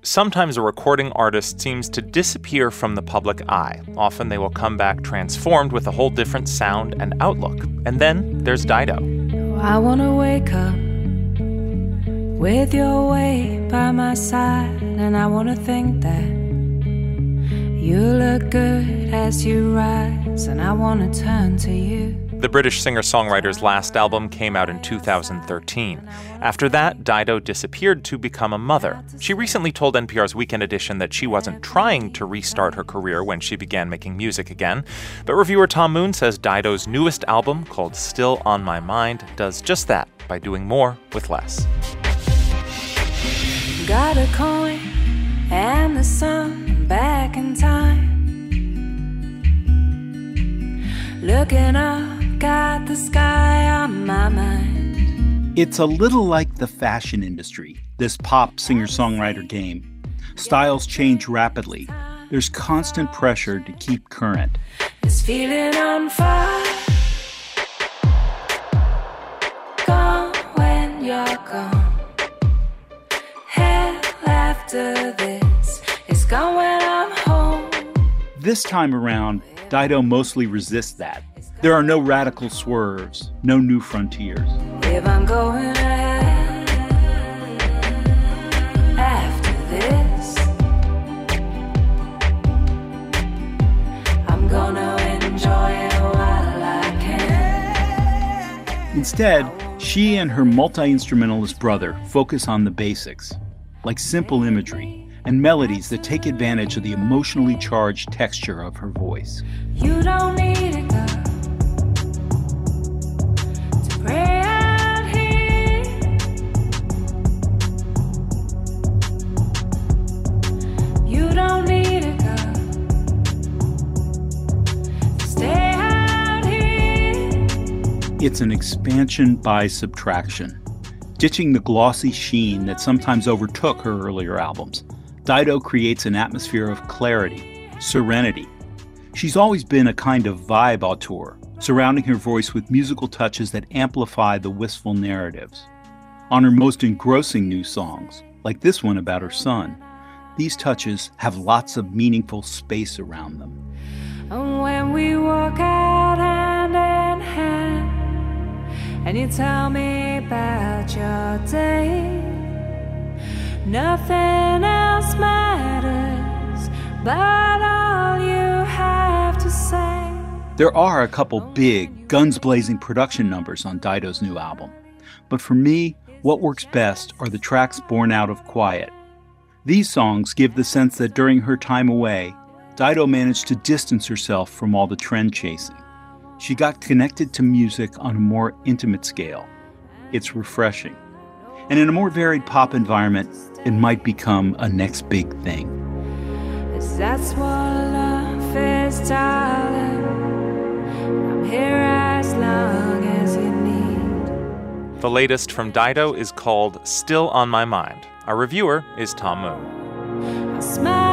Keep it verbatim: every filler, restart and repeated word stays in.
sometimes a recording artist seems to disappear from the public eye. Often they will come back transformed with a whole different sound and outlook. And then there's Dido. I want to wake up with your weight by my side, and I want to think that you look good as you rise, and I want to turn to you. The British singer-songwriter's last album came out in two thousand thirteen. After that, Dido disappeared to become a mother. She recently told N P R's Weekend Edition that she wasn't trying to restart her career when she began making music again. But reviewer Tom Moon says Dido's newest album, called Still on My Mind, does just that by doing more with less. Got a coin and the sun back in time. Looking up, got the sky on my mind. It's a little like the fashion industry, this pop singer-songwriter game. Styles change rapidly. There's constant pressure to keep current. This feeling on fire. Gone when you're gone. Hell after this is gone when I'm home. This time around, Dido mostly resists that. There are no radical swerves, no new frontiers. If I'm going ahead after this, I'm gonna enjoy it while I can. Instead, she and her multi-instrumentalist brother focus on the basics, like simple imagery and melodies that take advantage of the emotionally charged texture of her voice. You don't need it, girl. It's an expansion by subtraction. Ditching the glossy sheen that sometimes overtook her earlier albums, Dido creates an atmosphere of clarity, serenity. She's always been a kind of vibe auteur, surrounding her voice with musical touches that amplify the wistful narratives. On her most engrossing new songs, like this one about her son, these touches have lots of meaningful space around them. And when we walk out hand in hand, and you tell me about your day, nothing else matters but all you have to say. There are a couple big, guns-blazing production numbers on Dido's new album. But for me, what works best are the tracks born out of quiet. These songs give the sense that during her time away, Dido managed to distance herself from all the trend chasing. She got connected to music on a more intimate scale. It's refreshing. And in a more varied pop environment, it might become a next big thing. That's what love is, darling. I'm here as long as you need. The latest from Dido is called Still on My Mind. Our reviewer is Tom Moon. I smile.